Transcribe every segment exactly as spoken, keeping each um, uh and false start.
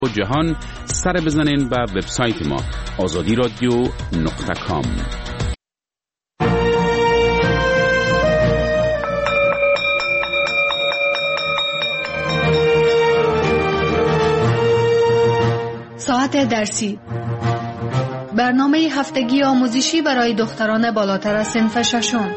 و جهان سر بزنین به وبسایت ما آزادی رادیو نقطه کام. ساعت درسی، برنامه هفتگی آموزشی برای دختران بالاتر از صنف ششم.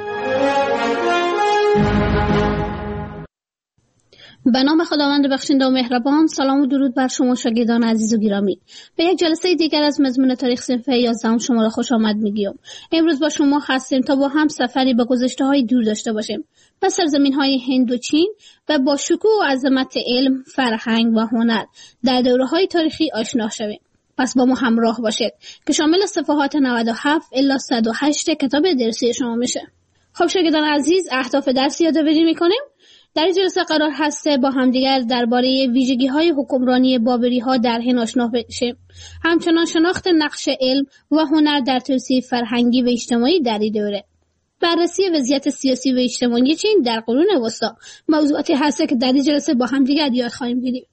به نام خداوند بخشنده و مهربان. سلام و درود بر شما شاگردان عزیز و گرامی. به یک جلسه دیگر از مضمون تاریخ صنف یازدهم شما را خوش آمد میگیم. امروز با شما هستیم تا با هم سفری به گذشته های دور داشته باشیم، به سرزمین های هند و چین و با شکوه و عظمت علم، فرهنگ و هنر در دوره های تاریخی آشنا شویم. پس با ما همراه باشید که شامل صفحات نود و هفت الی صد و هشت کتاب درسی شما میشه. خب شاگردان عزیز، اهداف درس یادآوری میکنیم. در این جلسه قرار هسته با همدیگر درباره ویژگی‌های حکمرانی بابری‌ها در هند آشنا بشیم. همچنان شناخت نقش علم و هنر در توسعه فرهنگی و اجتماعی در این دوره. بررسی وضعیت سیاسی و اجتماعی چین در قرون وسطی موضوعاتی هست که در این جلسه با همدیگر یاد خواهیم گرفت.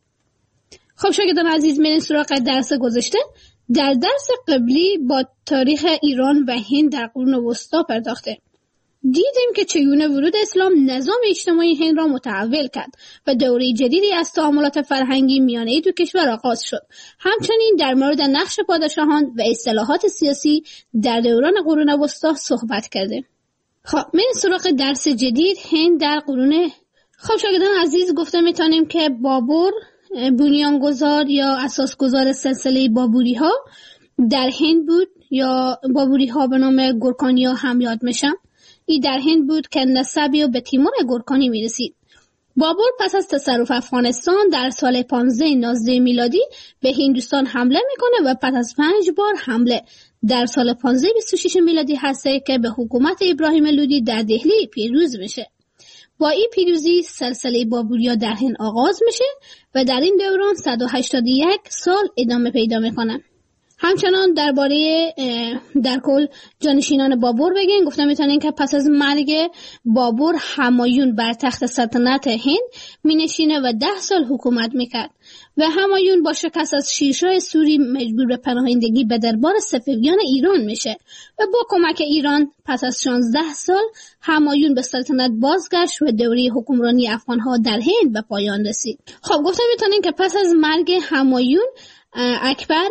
خب شاگردان عزیز، میریم سراغ درس گذشته. در درس قبلی با تاریخ ایران و هند در قرون وسطی پرداخته. دیدیم که چگونه ورود اسلام نظام اجتماعی هند را متحول کرد و دوره جدیدی از تعاملات فرهنگی میانه دو کشور آغاز شد. همچنین در مورد نقش پادشاهان و اصلاحات سیاسی در دوران قرون وسطی صحبت کردیم. خب میریم سراغ درس جدید، هند در قرون. خب شاگردان عزیز، گفته میتونیم که بابر بنیانگذار یا اساسگذار سلسله بابوری ها در هند بود، یا بابوری ها به نام گورکانی ها هم یاد میشن. ای در هند بود که نسبی و به تیمور گورکانی میرسید. بابر پس از تصرف افغانستان در سال پانزده نوزده میلادی به هندوستان حمله میکنه و پس از پنج بار حمله در سال پانزده بیست و شش میلادی هسته که به حکومت ابراهیم لودی در دهلی پیروز میشه. با این پیروزی سلسله بابوریا در هند آغاز میشه و در این دوران صد و هشتاد و یک سال ادامه پیدا میکنه. همچنان درباره در کل جانشینان بابر بگیم. گفتم میتونین که پس از مرگ بابر همایون بر تخت سلطنت هند مینشینه و ده سال حکومت میکرد و همایون با شکست از شیرشاه سوری مجبور به پناهندگی به دربار صفویان ایران میشه و با کمک ایران پس از شانزده سال همایون به سلطنت بازگشت و دوره حکمرانی افغانها در هند به پایان رسید. خب گفتم میتونین که پس از مرگ همایون اکبر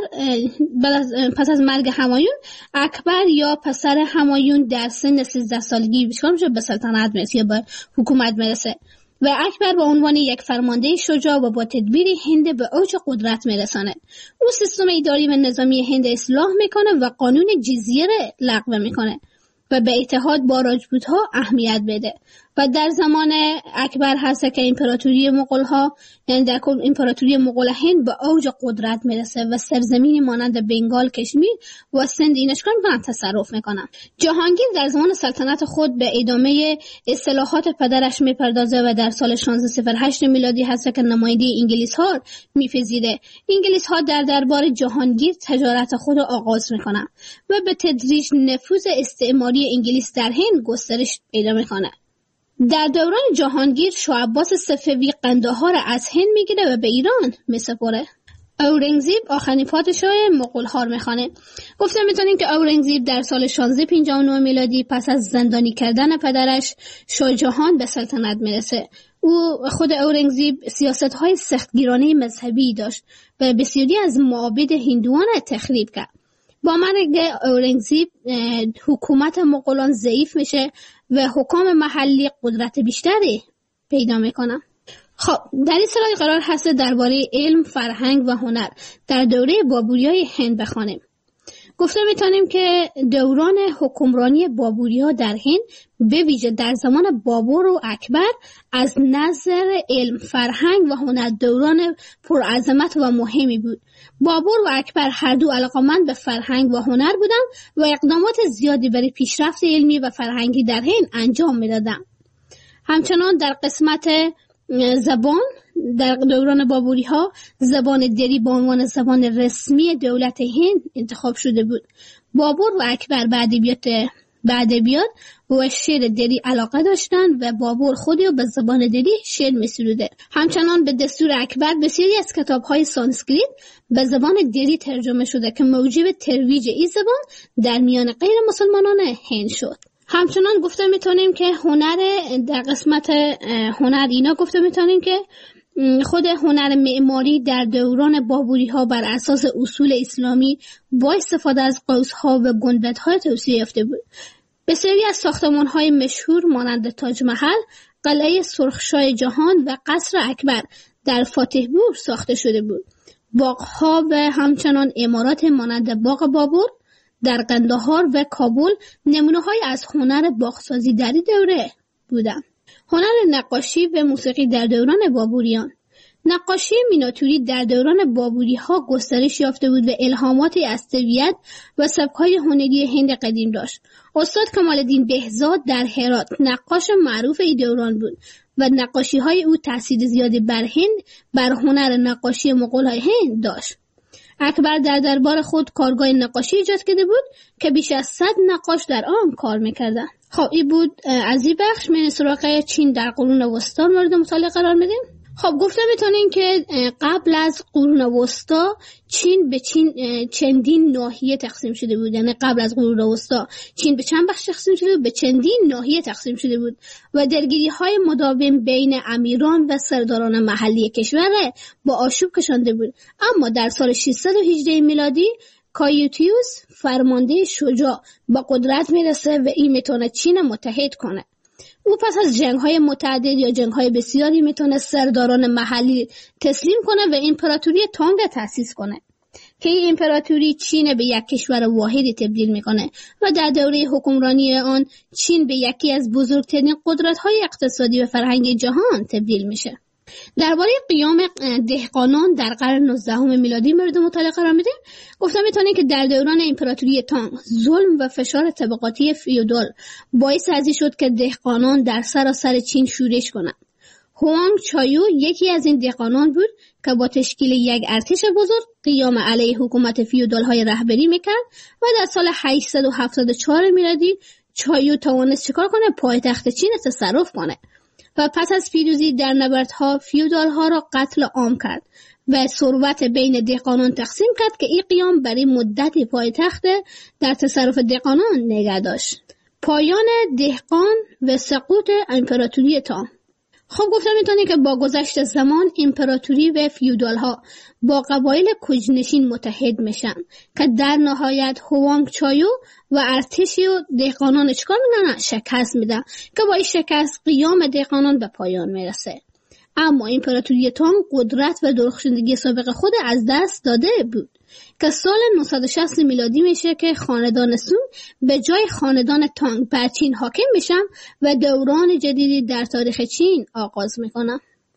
پس از مرگ همایون اکبر یا پسر همایون در سن سیزده سالگی به سلطنت میرسه یا به حکومت میرسه و اکبر با عنوان یک فرمانده شجاع و با تدبیر هند به اوج قدرت میرسانه. او سیستم اداری و نظامی هند اصلاح میکنه و قانون جزیه را لغو میکنه و به اتحاد با راجپوت‌ها اهمیت بده و در زمان اکبر هست که امپراتوری مغول‌ها، یعنی در کل امپراتوری مغول هند به اوج قدرت میرسه و سرزمینی مانند بنگال، کشمیر و سند اینش کن تصرف میکنن. جهانگیر در زمان سلطنت خود به ادامه اصلاحات پدرش میپردازه و در سال شانزده صفر هشت میلادی هست که نماینده انگلیس‌ها میپذیره. انگلیس‌ها در دربار جهانگیر تجارت خود را آغاز میکنن و به تدریج نفوذ استعماری انگلیس در هند گسترش پیدا میکنه. در دوران جهانگیر شاه عباس صفوی قندهار را از هند میگیره و به ایران میسپره. اورنگزیب آخرین پادشاه مغول‌ها رو میخوانه. گفتم میتونیم که اورنگزیب در سال شانزده پنجاه و نه میلادی پس از زندانی کردن پدرش شاه جهان به سلطنت میرسه. او خود اورنگزیب سیاست‌های سختگیرانه مذهبی داشت و بسیاری از معابد هندوان را تخریب کرد. با مرگ اورنگزیب حکومت مغولان ضعیف میشه و حکام محلی قدرت بیشتری پیدا میکنن. خب در این سلاید قرار هست درباره علم، فرهنگ و هنر در دوره بابوریای هند بخوانیم. گفته میتونیم که دوران حکمرانی بابوری‌ها در هند به ویژه در زمان بابر و اکبر از نظر علم، فرهنگ و هنر دوران پرعظمت و مهمی بود. بابر و اکبر هر دو علاقه‌مند به فرهنگ و هنر بودند و اقدامات زیادی برای پیشرفت علمی و فرهنگی در هند انجام میدادند. همچنان در قسمت زبان در دوران بابوری ها زبان دری به عنوان زبان رسمی دولت هند انتخاب شده بود. بابر و اکبر به ادبیات به ادبیات و شعر دری علاقه داشتند و بابور خودی و به زبان دری شعر می‌سروده. همچنان به دستور اکبر بسیاری از کتاب‌های سانسکریت به زبان دری ترجمه شده که موجب ترویج این زبان در میان غیر مسلمانان هند شد. همچنان گفته میتونیم که هنر در قسمت هنر اینا گفته میتونیم که خود هنر معماری در دوران بابوری ها بر اساس اصول اسلامی با استفاده از قوس ها و گنبد های توسعه یافته بود. بسیاری از ساختمان های مشهور مانند تاج محل، قلعه سرخشاه جهان و قصر اکبر در فاتحپور ساخته شده بود. باغ ها و همچنان عمارات مانند باغ بابور در قندهار و کابل نمونه های از هنر باغسازی در این دوره بودند. هنر نقاشی و موسیقی در دوران بابوریان. نقاشی میناتوری در دوران بابوری ها گسترش یافته بود و الهاماتی از طبیعت و سبک‌های هنری هند قدیم داشت. استاد کمال الدین بهزاد در هرات نقاش معروف این دوران بود و نقاشی های او تاثیر زیادی بر هند بر هنر نقاشی مغول‌های هند داشت. اکبر در دربار خود کارگاه نقاشی ایجاد کرده بود که بیش از صد نقاش در آن کار می‌کردند. خب این بود از این بخش. من سراغ چین در قرون وسطا مورد مطالعه قرار میدیم. خب گفته میتونین که قبل از قرون وسطا چین به چین چندین ناحیه تقسیم شده بود. یعنی قبل از قرون وسطا چین به چند بخش تقسیم شده بود، به چندین ناحیه تقسیم شده بود و درگیری های مداوم بین امیران و سرداران محلی کشور با آشوب کشانده بود. اما در سال ششصد و هجده میلادی کایوتیوس فرمانده شجاع با قدرت میرسه و این میتونه چین متحد کنه. او پس از جنگ‌های متعدد یا جنگ‌های بسیاری میتونه سرداران محلی تسلیم کنه و امپراتوری تانگ تأسیس کنه که این امپراتوری چین به یک کشور واحدی تبدیل میکنه و در دوره حکمرانی آن چین به یکی از بزرگترین قدرت‌های اقتصادی و فرهنگی جهان تبدیل میشه. درباره قیام دهقانان در قرن نوزدهم میلادی مورد مطالعه قرار میدیم. گفتم میتونه که در دوران امپراتوری تانگ ظلم و فشار طبقاتی فیودال باعث ازی شد که دهقانان در سراسر چین شورش کنند. هوانگ چایو یکی از این دهقانان بود که با تشکیل یک ارتش بزرگ قیام علیه حکومت فیودال های رهبری میکرد و در سال هشتصد و هفتاد و چهار میلادی چایو توانست چیکار کنه؟ پایتخت چین تصرف کنه و پس از پیروزی در نبردها فیودال ها را قتل عام کرد و ثروت بین دهقانان تقسیم کرد که این قیام برای مدت پایتخت در تصرف دهقانان نگه داشت. پایان دهقان و سقوط امپراتوری تانگ. خب گفتم میتونه که با گذشت زمان امپراتوری و فیودال ها با قبایل کوچ‌نشین متحد میشن که در نهایت هوانگ چایو و ارتشی و دهقانان چکار میکنن؟ شکست میدن که با این شکست قیام دهقانان به پایان میرسه. اما امپراتوری تانگ قدرت و درخشندگی سابق خود از دست داده بود که سال نهصد و شصت میلادی میشه که خاندان سونگ به جای خاندان تانگ بر چین حاکم میشن و دوران جدیدی در تاریخ چین آغاز میکنن.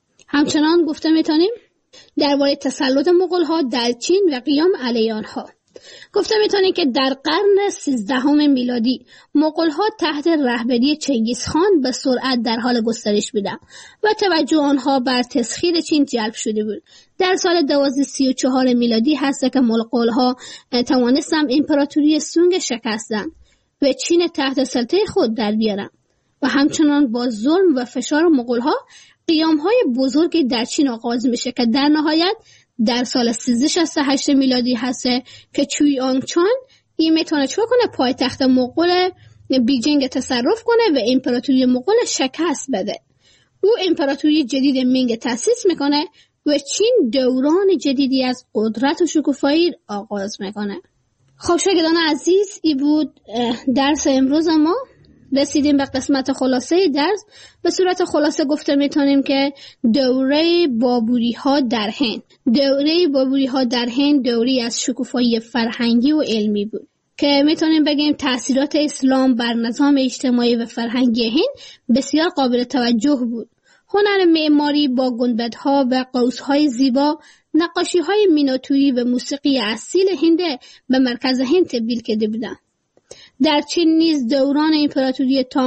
همچنان گفته میتونیم درباره تسلط مغول ها در چین و قیام علیه آنها. گفته میتونیم که در قرن سیزدهم میلادی مغول ها تحت رهبری چنگیز خان به سرعت در حال گسترش بودند و توجه آنها بر تسخیر چین جلب شده بود. در سال دوازده سی و چهار میلادی هست که مغول ها توانستند امپراتوری سونگ شکستند و چین تحت سلطه خود در بیارن و همچنان با ظلم و فشار مغول ها قیام های بزرگی در چین آغاز میشه که در نهایت در سال سیزده شصت و هشت میلادی هست که چوی آنگ چان این میتونه چه کنه؟ پایتخت مغول بیجینگ تصرف کنه و امپراتوری مغول شکست بده. او امپراتوری جدید مینگ تأسیس میکنه و چین دوران جدیدی از قدرت و شکوفایی آغاز میکنه. خب شاگردان عزیز، این بود درس امروز ما. رسیدیم به قسمت خلاصه درس. به صورت خلاصه گفته میتونیم که دوره بابوری ها در هند دوره بابوری ها در هند دوری از شکوفایی فرهنگی و علمی بود که میتونیم بگیم تأثیرات اسلام بر نظام اجتماعی و فرهنگی هند بسیار قابل توجه بود. هنر معماری با گنبدها و قوس‌های زیبا، نقاشی‌های میناتوری و موسیقی اصیل هند به مرکز هند تبدیل کرده بودند. در چین نیز دوران امپراتوری تانگ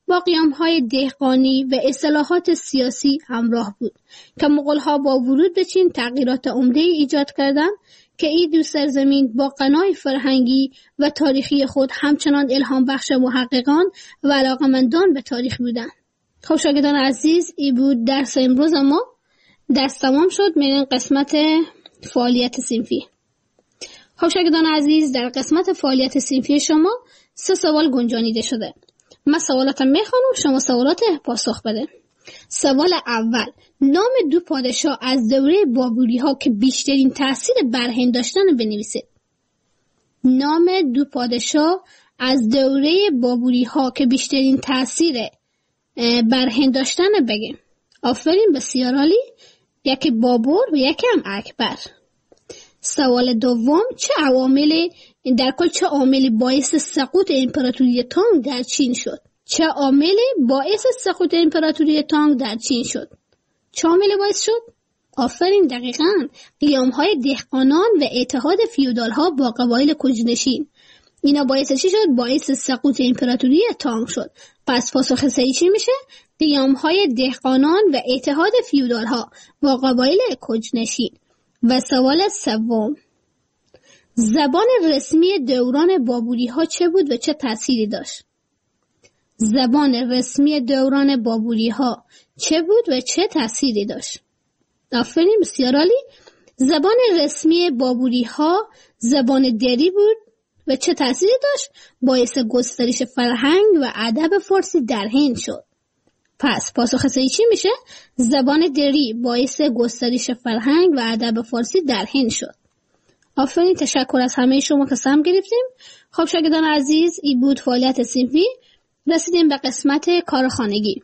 با قیام‌های دهقانی و اصلاحات سیاسی همراه بود که مغول‌ها با ورود به چین تغییرات عمده ایجاد کردند که این دو سرزمین با غنای فرهنگی و تاریخی خود همچنان الهام بخش محققان و علاقمندان به تاریخ بودند. خب شاگردان عزیز، این بود درس امروز ما. درس تمام شد. میریم قسمت فعالیت صنفی. خب شاگردان عزیز، در قسمت فعالیت صنفی شما سه سوال گنجانیده شده. من سوالاتم میخوانم، شما سوالات پاسخ بده. سوال اول: نام دو پادشاه از دوره بابوری ها که بیشترین تأثیر بر هند داشتن بنویسید. نام دو پادشاه از دوره بابوری ها که بیشترین تأثیر بر هند داشتن بگیم. آفرین، بسیار عالی. یکی بابور و یکی هم اکبر. سوال دوم: چه عواملی در کل چه عاملی باعث سقوط امپراتوری تانگ در چین شد؟ چه عاملی باعث سقوط امپراتوری تانگ در چین شد؟ چه عاملی باعث شد؟ آفرین، دقیقاً قیام‌های دهقانان و اتحاد فیودال‌ها با قبایل کوچ‌نشین. اینا باعث چی شد؟ باعث سقوط امپراتوری تانگ شد. پس پاسخ صحیح چی میشه؟ قیام‌های دهقانان و اتحاد فیودال‌ها با قبایل کوچ‌نشین. و سوال سوم: زبان رسمی دوران بابوری ها چه بود و چه تأثیری داشت؟ زبان رسمی دوران بابوری ها چه بود و چه تأثیری داشت؟ آفرین، بسیار عالی. زبان رسمی بابوری ها زبان دری بود و چه تأثیری داشت؟ باعث گسترش فرهنگ و ادب فارسی در هند شد. پس پاسخ صحیح چی میشه؟ زبان دری باعث گسترش فرهنگ و ادب فارسی در هند شد. آفرین، تشکر از همه شما که سهم گرفتیم. خب شاگردان عزیز، این بود فعالیت صنفی. رسیدیم به قسمت کارخانگی.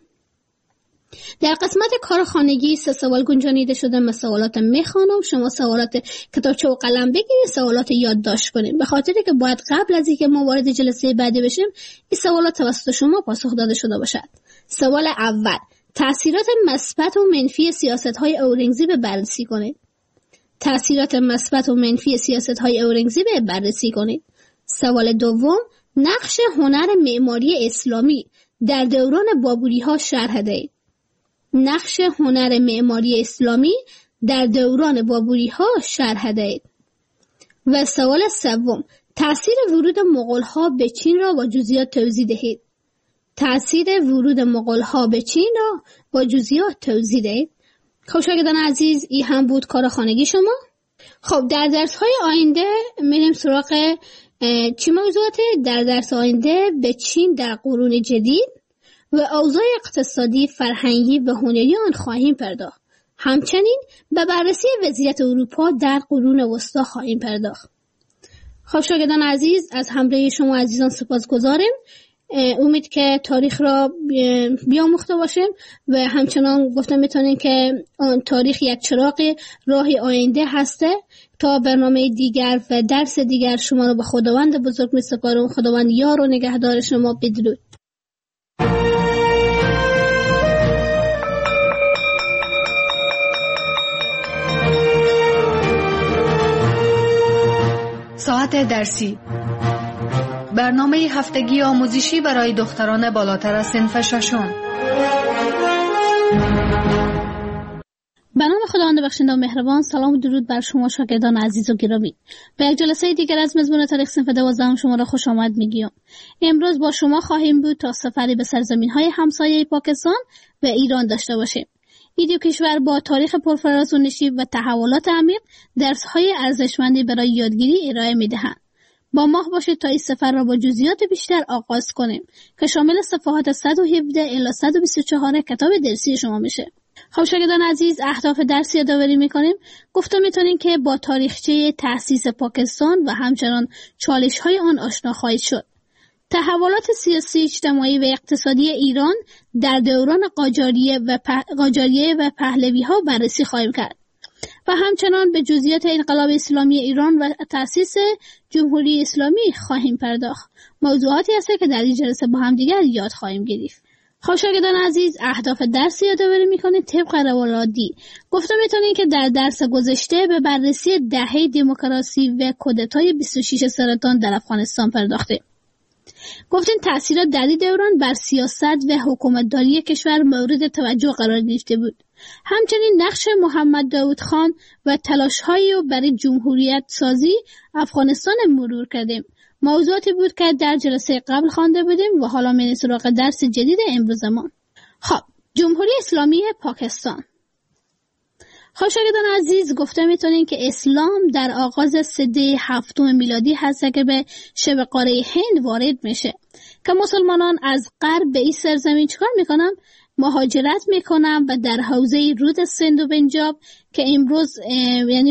در قسمت کارخانگی سه سوال گنجانیده شده. من سوالات میخوانم، شما سوالات کتابچه و قلم بگیرید، سوالات یادداشت کنید، به خاطر که باید قبل از اینکه ما وارد جلسه بعدی بشیم این سوالات توسط شما پاسخ داده شده باشد. سوال اول: تأثیرات مثبت و منفی سیاست‌های اورنگزیب بررسی کنید. تأثیرات مثبت و منفی سیاست‌های اورنگزیب بررسی کنید. سوال دوم: نقش هنر معماری اسلامی در دوران بابوری‌ها شرح دهید. نقش هنر معماری اسلامی در دوران بابوری‌ها شرح دهید. و سوال سوم: تأثیر ورود مغول‌ها به چین را با جزئیات توضیح دهید. تأثیر ورود مغول‌ها به چین را با جزئیات توضیح دهید. خب شاگردان عزیز، این هم بود کار خانگی شما. خب در درس‌های آینده میریم سراغ چی موضوعاته؟ در درس آینده به چین در قرون جدید و اوضاع اقتصادی، فرهنگی و هنری آن خواهیم پرداخت. همچنین به بررسی وضعیت اروپا در قرون وسطی خواهیم پرداخت. خب شاگردان عزیز، از همراهی شما عزیزان سپاسگزاریم. امید که تاریخ را بیاموخته باشیم و همچنان گفتم میتونیم که تاریخ یک چراغ راه آینده هسته. تا برنامه دیگر و درس دیگر شما را به خداوند بزرگ می سپارم. خداوند یار و نگهدار شما. بدرود. ساعت درسی، برنامه هفتگی آموزشی برای دختران بالاتر از صنف ششم. به نام خداوند بخشنده و مهربان. سلام و درود بر شما شاگردان عزیز و گرامی. به یک جلسه دیگر از مضمون تاریخ صنف دوازدهم شما را خوش آمد میگیم. امروز با شما خواهیم بود تا سفری به سرزمین‌های همسایه پاکستان و ایران داشته باشیم. این دو کشور با تاریخ پرفراز و نشیب و تحولات عمیق درس‌های ارزشمندی برای یادگیری ارائه می‌دهند. با ما باشید تا این سفر را با جزئیات بیشتر آغاز کنیم که شامل صفحات صد و هفده الی صد و بیست و چهار کتاب درسی شما میشه. خب شاگردان عزیز، اهداف درس یادآوری میکنیم. گفتم میتونیم که با تاریخچه تأسیس پاکستان و همچنان چالش‌های آن آشنا خواهید شد. تحولات سیاسی، اجتماعی و اقتصادی ایران در دوران قاجاریه و په... قاجاریه و پهلوی‌ها بررسی خواهیم کرد و همچنان به جزئیات انقلاب اسلامی ایران و تأسیس جمهوری اسلامی خواهیم پرداخت. موضوعاتی هست که در این جلسه با هم دیگر یاد خواهیم گرفت. خب شاگردان عزیز، اهداف درس یادآوری میکنید طبق روال عادی. گفتم میتونید که در درس گذشته به بررسی دهه دموکراسی و کودتای بیست و شش سرطان در افغانستان پرداخته. گفتین تأثیرات در این دوران بر سیاست و حکومتداری کشور مورد توجه قرار گرفته بود. همچنین نقش محمد داود خان و تلاش‌هایی برای جمهوریت سازی افغانستان مرور کردیم. موضوعاتی بود که در جلسه قبل خوانده بودیم و حالا میریم سراغ درس جدید امروز ما. خب، جمهوری اسلامی پاکستان. خب شاگردان عزیز، گفته میتونین که اسلام در آغاز سده هفتم میلادی هست که به شبه قاره هند وارد میشه که مسلمانان از غرب به این سرزمین چکار میکنن؟ مهاجرت میکنن و در حوزه رود سند و پنجاب که امروز یعنی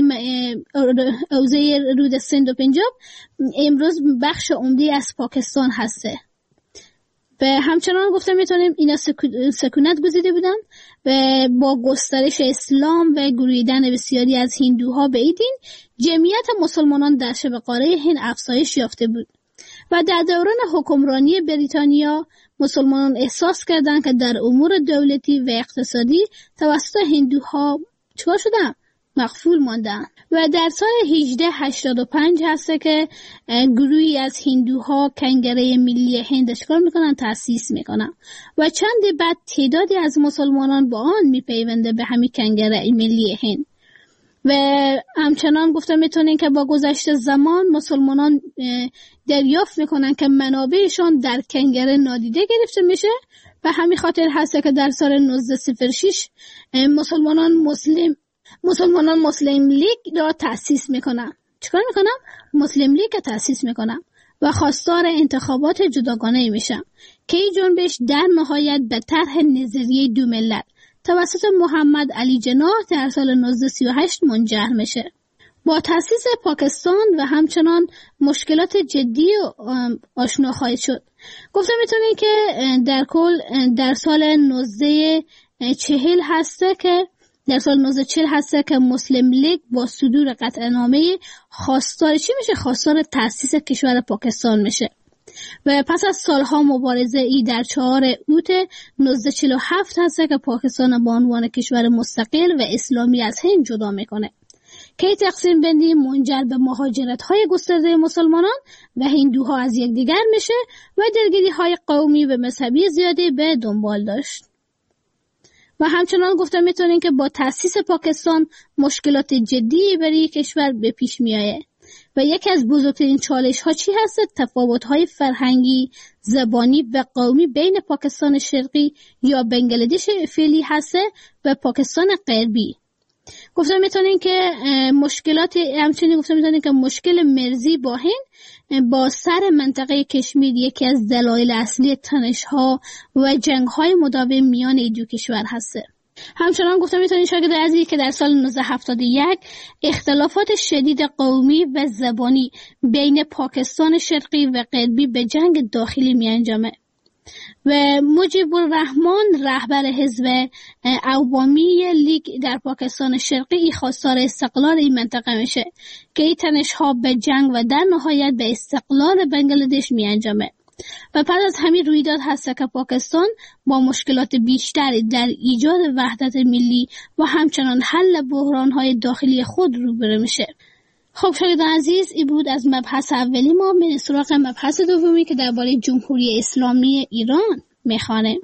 حوزه رود سند و پنجاب امروز بخش عمده از پاکستان هسته. و همچنان گفته میتونیم اینا سکونت گزیده بودن و با گسترش اسلام و گرویدن بسیاری از هندوها به این دین، جمعیت مسلمانان در شبه قاره هند افزایش یافته بود و در دوران حکمرانی بریتانیا مسلمانان احساس کردند که در امور دولتی و اقتصادی توسط هندوها چکار شدن؟ مغفول ماندن و در سال هجده هشتاد و پنج هسته که گروهی از هندوها کنگره ملی هند چکار میکنن؟ تأسیس میکنن و چند بعد تعدادی از مسلمانان با آن میپیونده به همین کنگره ملی هند. و همچنان گفته میتونین که با گذشت زمان مسلمانان دریافت میکنن که منابعشان در کنگره نادیده گرفته میشه و همین خاطر هسته که در سال نوزده صفر شش مسلمانان مسلم مسلمانان مسلم لیگ را تأسیس میکنن. چیکار میکنن؟ مسلم لیگ را تأسیس میکنن و خواستار انتخابات جداگانه میشن که این جنبش در نهایت به طرح نظریه دو ملت توسط محمد علی جناح در سال نوزده سی و هشت منجر میشه. با تأسیس پاکستان و همچنان مشکلات جدی آشنا خواهید شد. گفته میتونید که در کل در سال نوزده چهل هسته که در سال نوزده چهل هسته که مسلم لیگ با صدور قطعنامه خواستار چی میشه؟ خواستار تأسیس کشور پاکستان میشه و پس از سالها مبارزه ای در چهار اوت نوزده چهل و هفت هسته که پاکستان با عنوان کشور مستقل و اسلامی از هند جدا میکنه که تقسیم بندی منجر به مهاجرت های گسترده مسلمانان و هندوها از یکدیگر میشه و درگیری های قومی و مذهبی زیادی به دنبال داشت. و همچنان گفته میتونین که با تأسیس پاکستان مشکلات جدی برای کشور به پیش میایه و یکی از بزرگترین چالش ها چی هست؟ تفاوت های فرهنگی، زبانی و قومی بین پاکستان شرقی یا بنگلادش فعلی هست و پاکستان غربی. گفته میتونین که مشکلات همچنین گفته میتونین که مشکل مرزی با هند با سر منطقه کشمیر یکی از دلایل اصلی تنش‌ها و جنگ‌های مداوم میان این دو کشور هست. همچنان گفته میتونین شاگرد عزیزی که در سال نوزده هفتاد و یک اختلافات شدید قومی و زبانی بین پاکستان شرقی و غربی به جنگ داخلی می انجامه و مجیب الرحمان رهبر حزب عوامی لیگ در پاکستان شرقی خواستار استقلال این منطقه میشه که این تنش‌ها به جنگ و در نهایت به استقلال بنگلادش می انجامه و پس از همین رویداد هست که پاکستان با مشکلات بیشتر در ایجاد وحدت ملی و همچنان حل بحران‌های داخلی خود روبرو میشه. خب شاگردان عزیز، این بود از مبحث اولی ما. من سراغ مبحث دومی که درباره جمهوری اسلامی ایران میخوانه.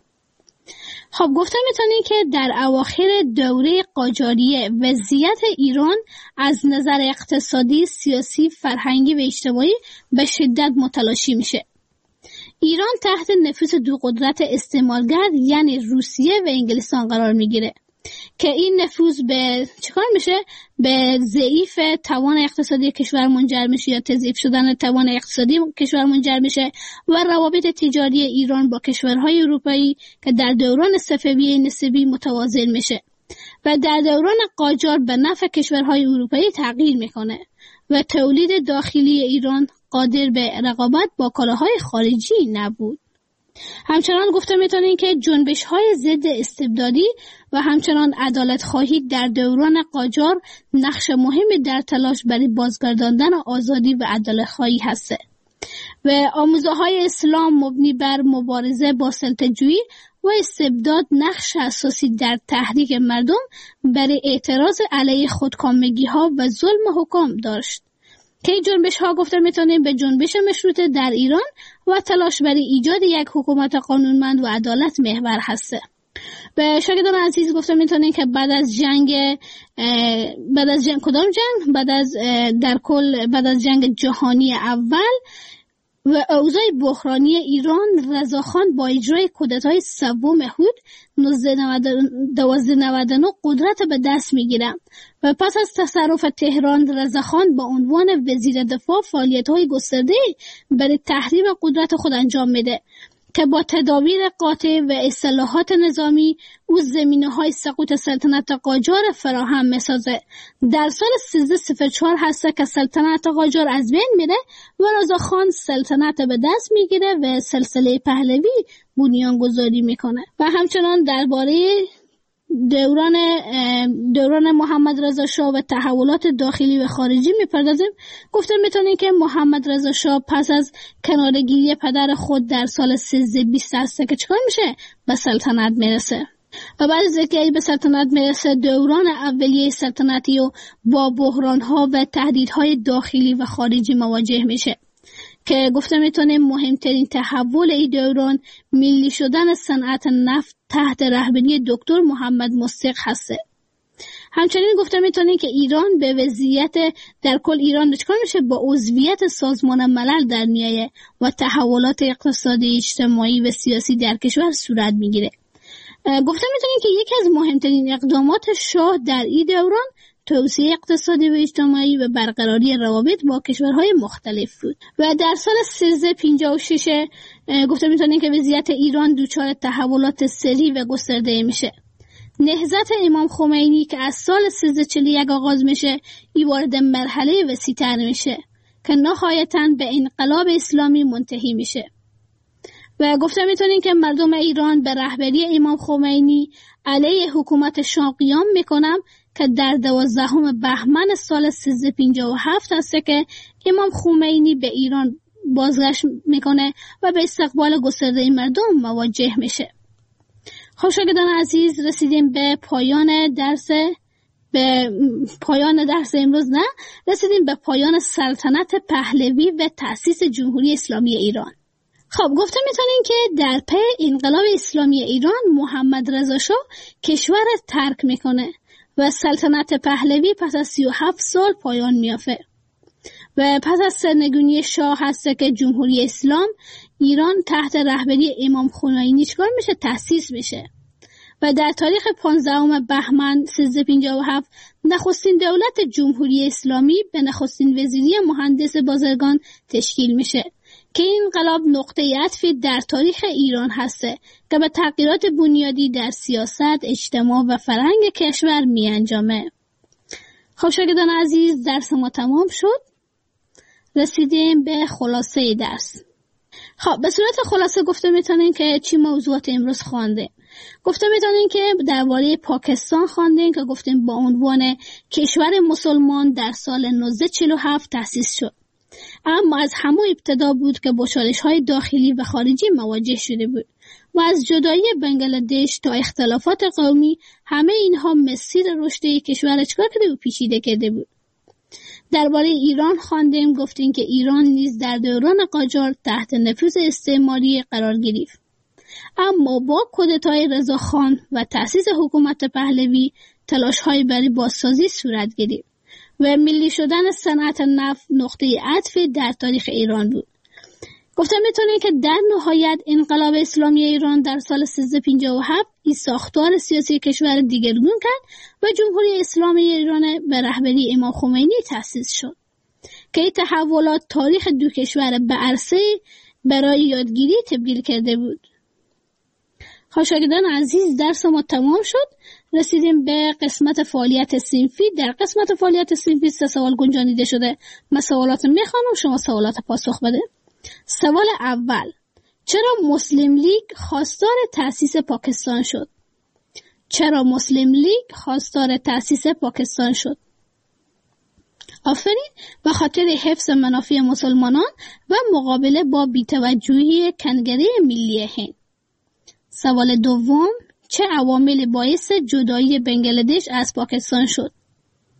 خب گفته میتونیم که در اواخر دوره قاجاریه وضعیت ایران از نظر اقتصادی، سیاسی، فرهنگی و اجتماعی به شدت متلاشی میشه. ایران تحت نفوذ دو قدرت استعمارگر یعنی روسیه و انگلستان قرار میگیره که این نفوذ به چیکار میشه؟ به ضعیف توان اقتصادی کشور منجر میشه یا تضعیف شدن توان اقتصادی کشور منجر میشه و روابط تجاری ایران با کشورهای اروپایی که در دوران صفویه نسبی متوازن میشه و در دوران قاجار به نفع کشورهای اروپایی تغییر میکنه و تولید داخلی ایران قادر به رقابت با کالاهای خارجی نبود. همچنان گفته میتونیم که جنبش های ضد استبدادی و همچنان عدالت خواهی در دوران قاجار نقش مهمی در تلاش برای بازگرداندن آزادی و عدالت خواهی هسته و آموزه های اسلام مبنی بر مبارزه با سلطه‌جویی و استبداد نقش اساسی در تحریک مردم برای اعتراض علیه خودکامگی ها و ظلم حکام داشت که این جنبش ها گفته میتونیم به جنبش مشروطه در ایران و تلاش برای ایجاد یک حکومت قانونمند و عدالت محور هسته. به شاگردان عزیز گفته میتونیم که بعد از جنگ بعد از جنگ کدام جنگ بعد از در کل بعد از جنگ جهانی اول و اوضاع بحرانی ایران، رضاخان با اجرای کودتای سوم هود دوازده نود و نه قدرت به دست میگیره و پس از تصرف تهران رضاخان با عنوان وزیر دفاع فعالیت‌های گسترده برای تحریم قدرت خود انجام میده که با تدابیر قاطع و اصلاحات نظامی او زمینه‌های سقوط سلطنت قاجار فراهم می‌سازه. در سال سیزده صفر چهار هست که سلطنت قاجار از بین میره و رضاخان سلطنت به دست میگیره و سلسله پهلوی بنیانگذاری میکنه. و همچنان درباره دوران دوران محمد رضا شاه و تحولات داخلی و خارجی میپردازیم. گفته میتونیم که محمد رضا شاه پس از کناره‌گیری پدر خود در سال سیزده بیست هست که چکار میشه؟ به سلطنت میرسه و بعد از اینکه به سلطنت میرسه دوران اولیه سلطنتی و با بحران‌ها و تهدیدهای داخلی و خارجی مواجه میشه که گفته میتونیم مهمترین تحول این دوران ملی شدن صنعت نفت تحت رهبری دکتر محمد مصدق هسته. همچنین گفته میتونیم که ایران به وضعیت در کل ایران چکار میشه؟ با عضویت سازمان ملل در میایه و تحولات اقتصادی، اجتماعی و سیاسی در کشور صورت میگیره. گفته میتونیم که یکی از مهمترین اقدامات شاه در این دوران توسعه اقتصادی و اجتماعی و برقراری روابط با کشورهای مختلف بود. و در سال سیزده پنجاه و شش گفته میتونیم که وضعیت ایران دچار تحولات سریع و گسترده میشه. نهضت امام خمینی که از سال سیزده چهل و یک آغاز میشه، این وارد مرحله وسیع‌تر میشه که نهایتاً به انقلاب اسلامی منتهی میشه. و گفته میتونیم که مردم ایران به رهبری امام خمینی علیه حکومت شاه قیام میکنن که در دوازدهم بهمن سال سیزده پنجاه و هفت هست که امام خمینی به ایران بازگشت میکنه و به استقبال گسترده مردم مواجه میشه. خب شاگردان عزیز، رسیدیم به پایان درس به پایان درس امروز نه رسیدیم به پایان سلطنت پهلوی و تأسیس جمهوری اسلامی ایران. خب گفته میتونیم که در پی انقلاب اسلامی ایران محمد رضا شاه کشور ترک میکنه و سلطنت پهلوی پس از سی و هفت سال پایان میافته و پس از سرنگونی شاه هست که جمهوری اسلام ایران تحت رهبری امام خمینی چکار میشه؟ تأسیس میشه و در تاریخ پانزدهم بهمن سیزده پنجاه و هفت نخستین دولت جمهوری اسلامی به نخستین وزیری مهندس بازرگان تشکیل میشه که این انقلاب نقطه عطفی در تاریخ ایران هسته که به تغییرات بنیادی در سیاست، اجتماع و فرهنگ کشور می انجامه. خب شاگردان عزیز، درس ما تمام شد. رسیدیم به خلاصه درس. خب به صورت خلاصه گفته میتونیم که چی موضوعات امروز خوانده. گفته میتونیم که درباره پاکستان خواندیم که گفتیم با عنوان کشور مسلمان در سال نوزده چهل و هفت تأسیس شد، اما از همون ابتدا بود که با چالش‌های داخلی و خارجی مواجه شده بود و از جدایی بنگلادش تا اختلافات قومی همه اینها مسیر رشد کشور چکار کرده و پیچیده کرده بود. درباره ایران خواندیم، گفتیم که ایران نیز در دوران قاجار تحت نفوذ استعماری قرار گرفت، اما با کودتای رضاخان و تأسیس حکومت پهلوی تلاش‌های برای بازسازی صورت گرفت و ملی شدن صنعت نفت نقطه عطف در تاریخ ایران بود. گفتم میتونیم که در نهایت انقلاب اسلامی ایران در سال سیزده پنجاه و هفت این ساختار سیاسی کشور دیگرگون کرد و جمهوری اسلامی ایران به رهبری امام خمینی تأسیس شد که این تحولات تاریخ دو کشور به عرصه برای یادگیری تبدیل کرده بود. خب شاگردان عزیز، درس ما تمام شد. رسیدیم به قسمت فعالیت صنفی. در قسمت فعالیت صنفی سه سوال گنجانیده شده. من سوالات میخوانم، شما سوالات پاسخ بده. سوال اول: چرا مسلم لیگ خواستار تأسیس پاکستان شد؟ چرا مسلم لیگ خواستار تأسیس پاکستان شد؟ آفرین، به خاطر حفظ منافع مسلمانان و مقابله با بی‌توجهی کنگره ملی هند. سوال دوم: چه عواملی باعث جدایی بنگلادش از پاکستان شد؟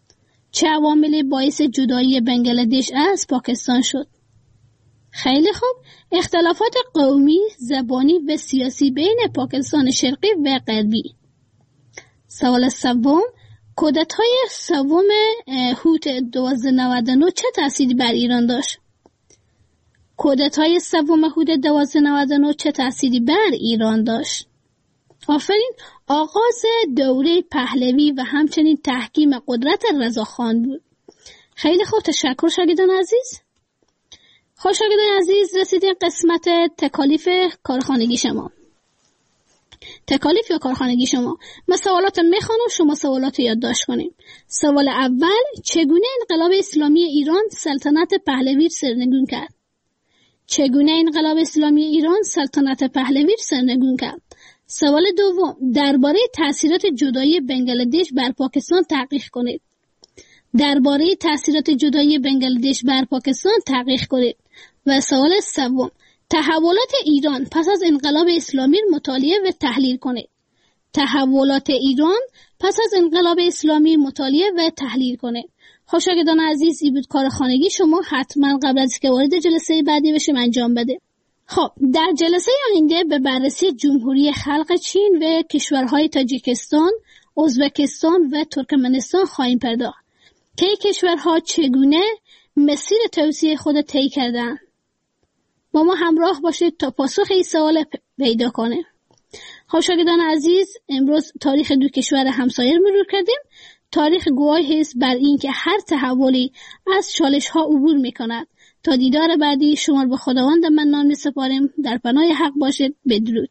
چه عواملی باعث جدایی بنگلادش از پاکستان شد؟ خیلی خوب، اختلافات قومی، زبانی و سیاسی بین پاکستان شرقی و غربی. سوال سوم، کودتای سوم هوت دوازده نود و نه چه تأثیری بر ایران داشت؟ کودتای سوم هوت دوازده نود و نه چه تأثیری بر ایران داشت؟ آفرین، آغاز دوره پهلوی و همچنین تحکیم قدرت رضاخان بود. خیلی خوب، تشکر شاگردان عزیز. خوش شاگردان عزیز، رسیدیم قسمت تکالیف کارخانگی شما. تکالیف یا کارخانگی شما. من سوالات میخوانم، شما سوالات رو یادداشت کنیم. سوال اول، چگونه انقلاب اسلامی ایران سلطنت پهلوی سرنگون کرد؟ چگونه انقلاب اسلامی ایران سلطنت پهلوی سرنگون کرد؟ سوال دوم، درباره تأثیرات جدایی بنگلادش بر پاکستان تحقیق کنید. درباره تأثیرات جدایی بنگلادش بر پاکستان تحقیق کنید. و سوال سوم، تحولات ایران پس از انقلاب اسلامی مطالعه و تحلیل کنید. تحولات ایران پس از انقلاب اسلامی مطالعه و تحلیل کنید. خوش شاگردان عزیز، این بود کارخانگی شما. حتما قبل از که وارد جلسه بعدی بشیم انجام بده. خب، در جلسه آینده به بررسی جمهوری خلق چین و کشورهای تاجیکستان، ازبکستان و ترکمنستان خواهیم پرداخت که این کشورها چگونه مسیر توسعه خود طی کردند. با ما همراه باشید تا پاسخ این سوال پیدا کنه. خب شاگردان عزیز، امروز تاریخ دو کشور همسایه رو مرور کردیم. تاریخ گواهی است بر این که هر تحولی از چالش ها عبور می کند. تا دیدار بعدی شما رو به خداوند منان می سپاریم. در پناه حق باشید. بدرود.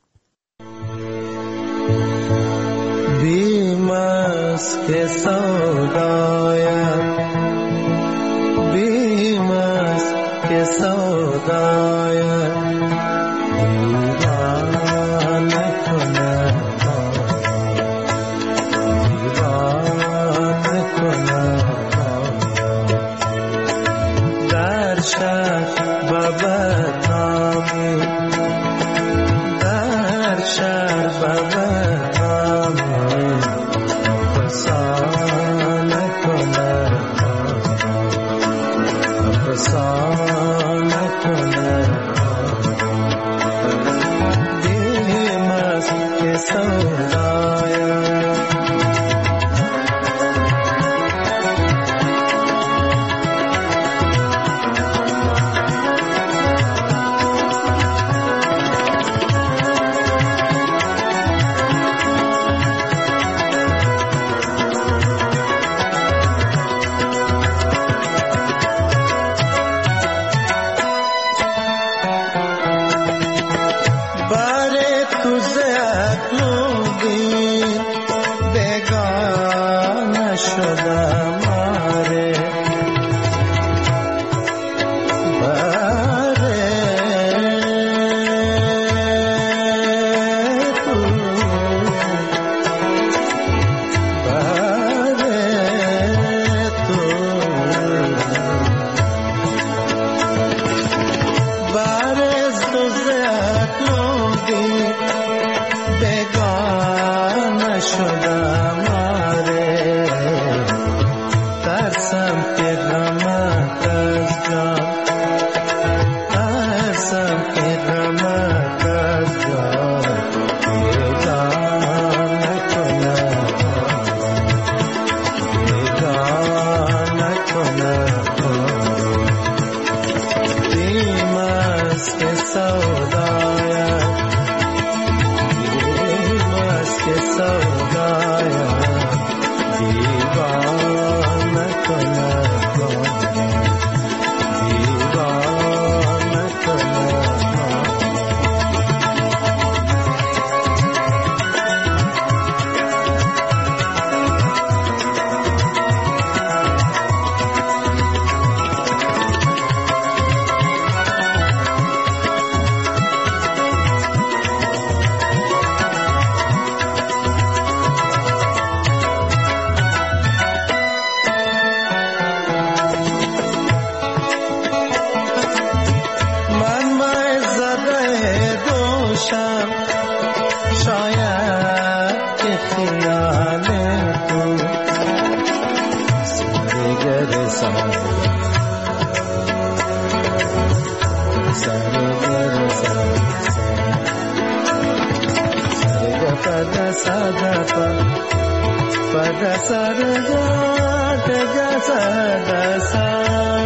بیم است که سودایت، بیم است که سودایت دیوانه کنه، دیوانه کنه. در شهر و بدنامی، در شهر و بدنامی فسانه کنه، فسانه کنه. دیم است که سودایت، pada sada pa pada sada ga ga sada sa